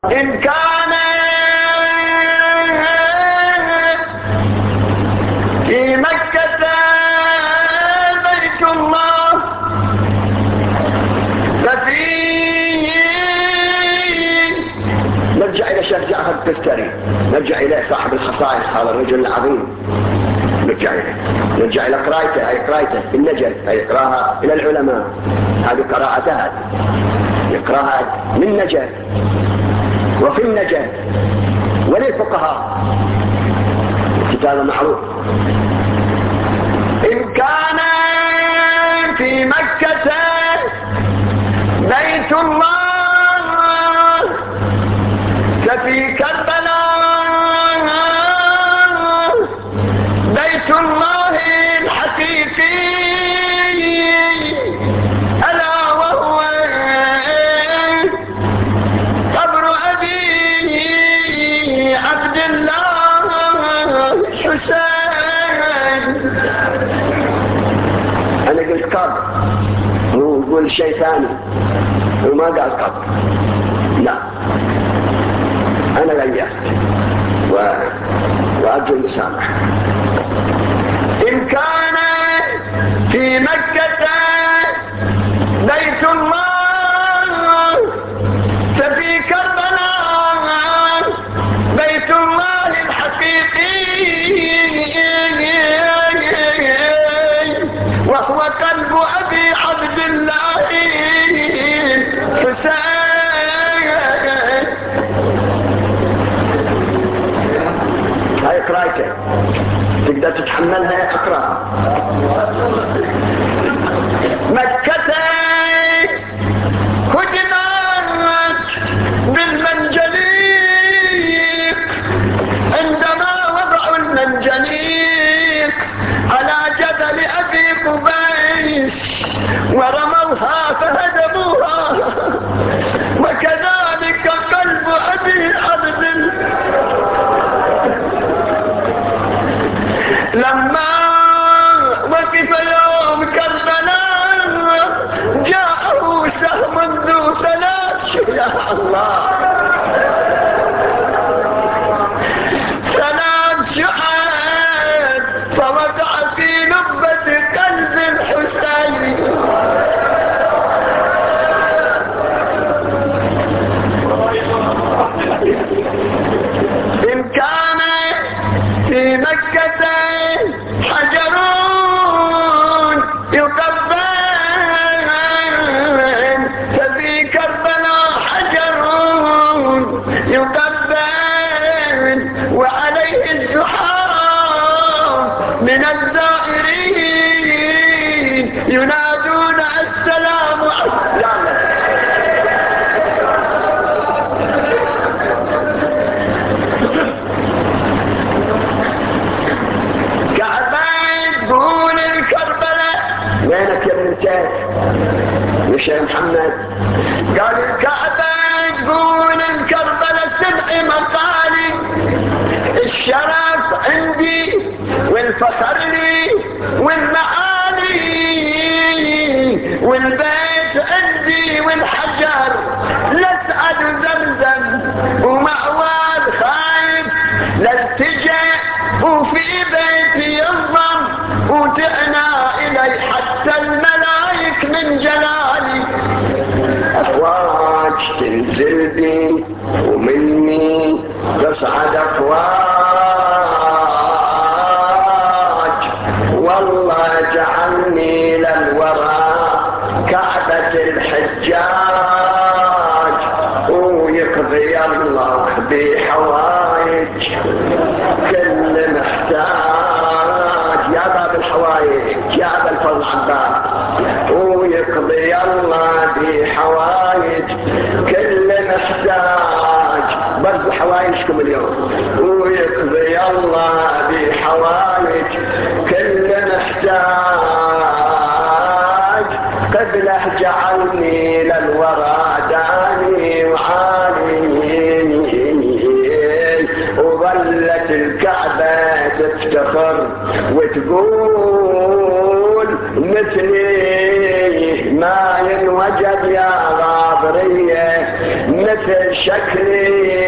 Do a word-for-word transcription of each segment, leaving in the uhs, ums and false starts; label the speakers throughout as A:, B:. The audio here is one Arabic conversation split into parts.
A: إن كان في مكة بيت الله ففيه نرجع إلى شيخ جعفر التستري، نرجع إلى صاحب الخصائص هذا الرجل العظيم، نرجع إليه، نرجع إلى قراءته، أي قراءته في النجد، أي قراءها إلى العلماء، هذه قراءتها يقراها من نجد وفي النجد وللفقهاء، كتاب معروف. إن كان في مكة بيت الله ففي كربلاء بيت الله الحقيقي ألا وهو قبر أبي عبد الله حسين. أنا قلت قبر، هو يقول شيء ثاني وما قال قبر، لا أنا غيرت و... وأرجو المسامحة. إن كان في مكة بيت الله ففي كربلاء بيت الله الحقيقي وهو قلب أبي عبد الله حسين. هاي قراءته تقدر تتحملها، اقرأ. مكة هدمت بالمنجنيق عندما وضعوا المنجنيق على جبل أبي قبيس ورموها فهدموها، وكذلك قلب أبي عبد لما وقف يوم كربلاء جاءه سهم ذو ثلاث يا الله ثلاث شعاب فوقع في لبة قلب الحسين. إن كان في مكة حجر يقبل ففي كربلاء حجر يقبل وعليه الزحام من الزائرين ينادون السلام عليكم. وينك يا ابن الكاف وش يا محمد؟ قال الكعبة تقول الكربلة سبع مقالي، الشرف عندي والفخر لي والمعالي، والبيت عندي والحجر لسعد زمزم ومعواد خايف لالتجأ وفي بيتي ينظم وتعنى إلي حتى الملايك من جلالي. أفواج تنزل بي ومني تصعد أفواج، والله جعلني للوراء كعبة الحجاج، ويقضي الله بحوايج كل محتاج يا باب الحوايج يا ابا الفضل عباس، ويقضي الله بحوايج كل محتاج. برضو حوايجكم اليوم، ويقضي الله بحوايج كل محتاج، قبله جعلني للورى داني وعالي، وظلت الكعبة تفتخر وتقول مثلي ما ينوجد يا غاب الحاضرية مثل شكلي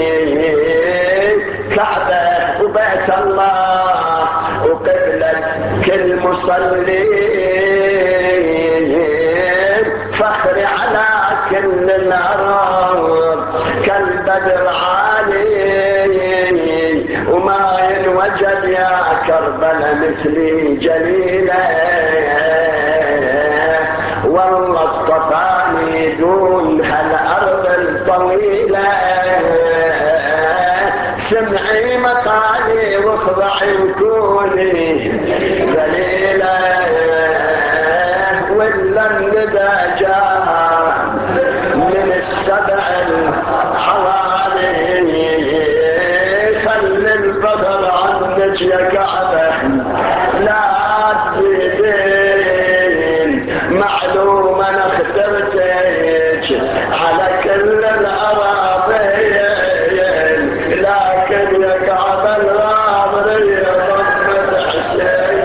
A: كعبة وبيت الله وقبلة كل مصلين فخري على كل الأرض كالبدر عالي وما ينوجد يا كربلاء مثلي جليلة والله اصطفاني دون هالأرض الطويلة سمعي مقالي واخضعي وكوني ذليلة ولا الندى جاء من السبع الحوالي خل البدر عنك يا كعبة لا تزيدين معلوم انا اخترتك على كل الاراضين لكن يا كعبة الغامرية ضمت حسين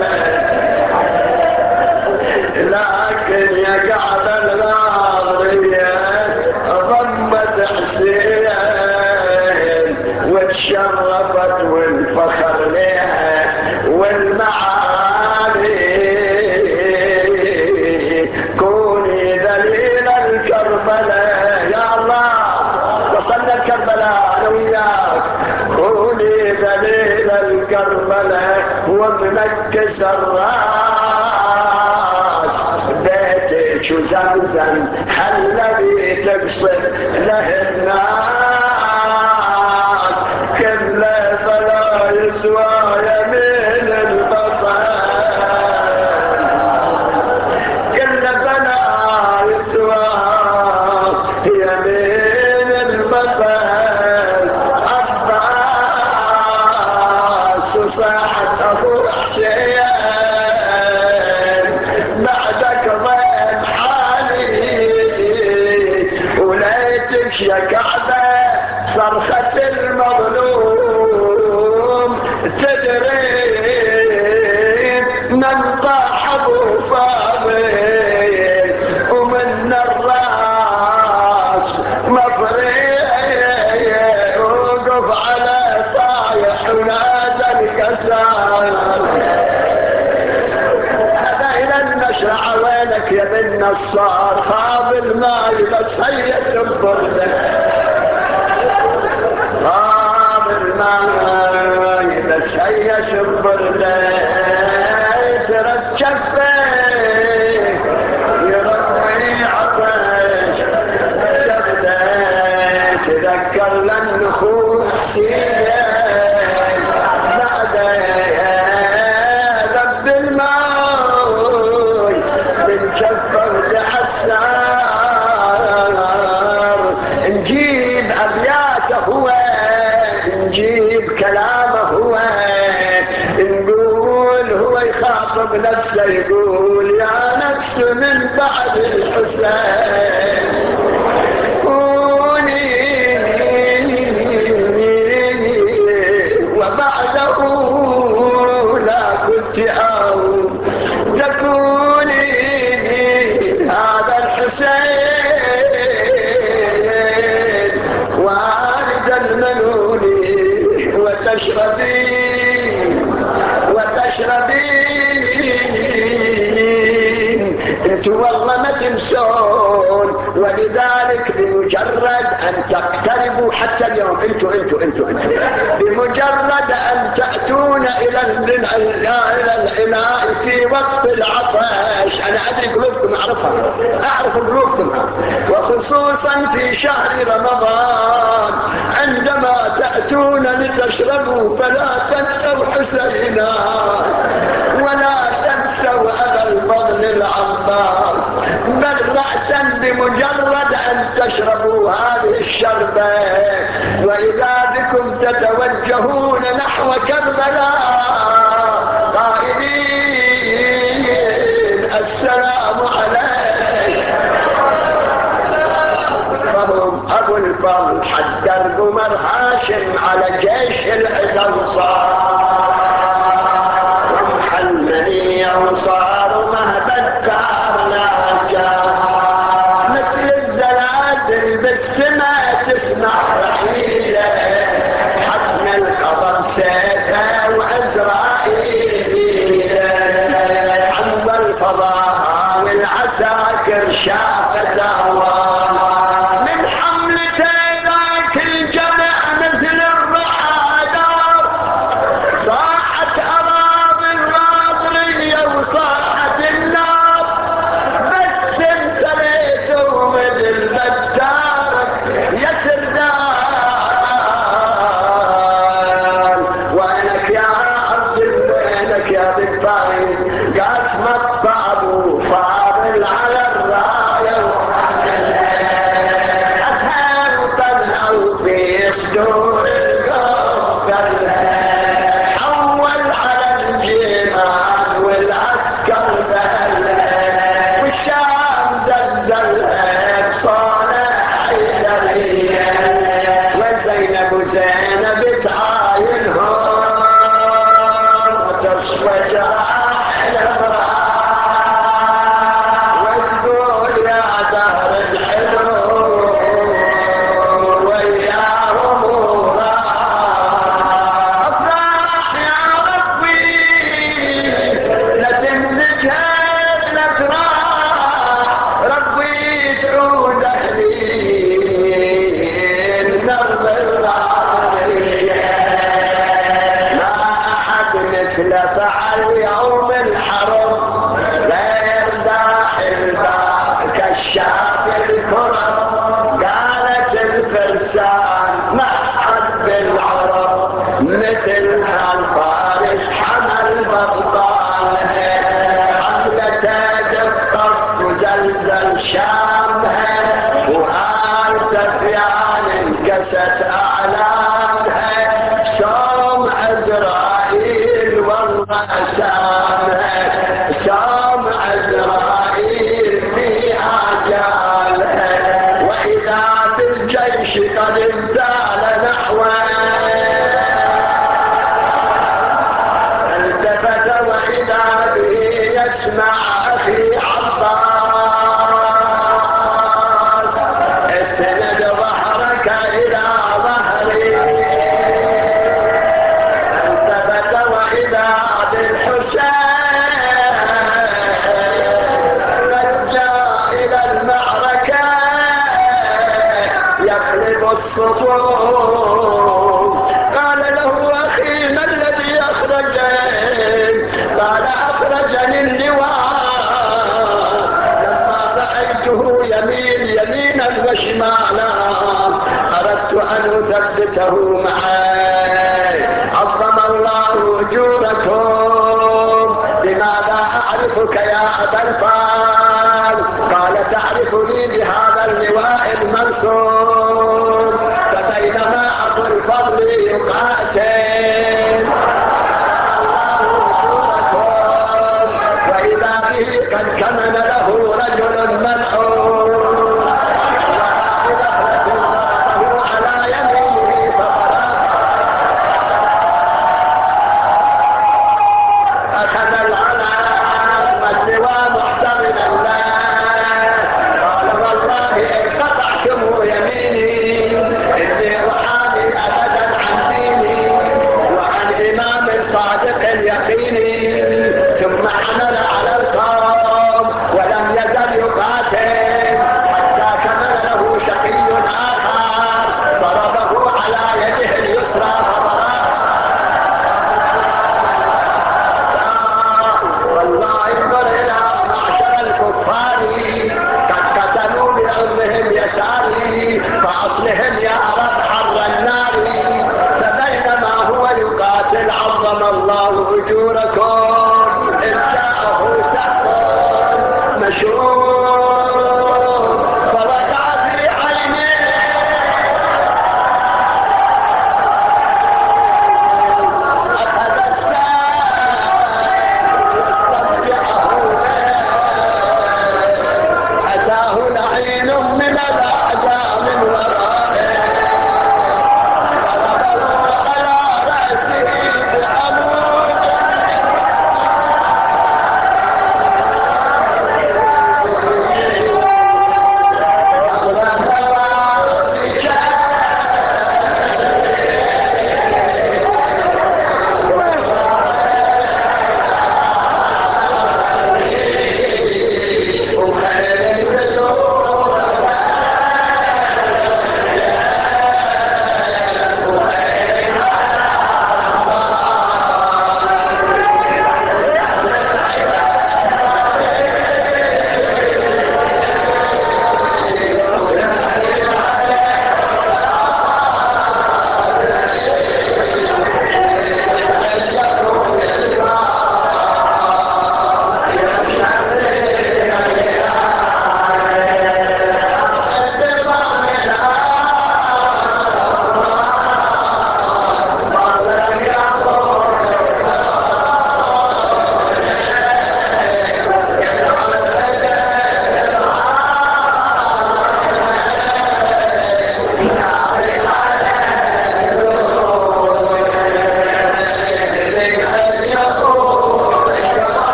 A: لكن يا كعبة الغامرية ضمت حسين وتشرفت والفخر لها والمعالي كوني ذليل الكربلاء يا الله وصلنا الكربلاء انا وياك كوني ذليل الكربلاء ومنكس الراس بيتك وزمزم الذي تقصد له الناس كل فلا يسوى يمين البطل كل فلا يسوى يمين البطل عباس وصاحت ابو حسين بعدك ضيم حالي وليتك يا كعبة صرخة المظلوم تدري من طاح ابو فاضل ومن الراس مفري وقف على طايح ونادى الكسار هذا الى النشرع وينك يا بن نصار خاض الماي بس هي تنبرده خاض الماي بس هي تنبرده تركبه يروي عطش شفته تذكر للنخوص ذب الماي بنشفر حسار نجيب ابياته هو نجيب كلامه هو نقول هو يخاطب نفسه يقول يا نفس من بعد الحسين كوني وبعده لا كنت او تكوني هذا الحسين والد المنوني وتشربين وتشربين انتوا والله ما تنسون ولذلك بمجرد ان تقتربوا حتى اليوم انتوا انتوا انتوا انتوا بمجرد ان تأتون الى الاناء في وقت العطش انا ادري قلوبكم اعرفها اعرف قلوبكم وخصوصا في شهر رمضان عندما تأتون لتشربوا فلا تنسوا حسينا ولا تنسوا ابا الفضل العباس بل رأسا بمجرد ان تشربوا هذه الشربة واذا بكم تتوجهون نحو كربلاء قائلين السلام عليك فهم ابو الفضل حتى قمر هاشم على جيش الانصار ومحلني وصاروا مهبة الدار لا جاء مثل الزلال مثل فعل يوم الحرب غير داخل باب كشاف الكرب قالت الفرسان معهد بالعرب مثل هالفارس حمل بطال حملته دقت وزلزل شامها وآل سفيان انكست أعلامها صوم عزرائيل والله سامها صوم عزرائيل في آجالها وإذا بالجيش قد ازدال نحوه التفت وإذا به يسمع أخي عباس اسند ظهرك إلى ظهري التفت وإذا بالحسين قد جاء إلى المعركة يقلب الصفوف قال له أخي ما الذي أخرجك قال أخرجني اللواء لما رأيته يمين يمينا وشمالا أردت أن أثبته معي عظم الله أجوركم لماذا أعرفك يا أبا الفضل قال تعرفني بهذا اللواء المنصور فبينما أبو الفضل يقاتل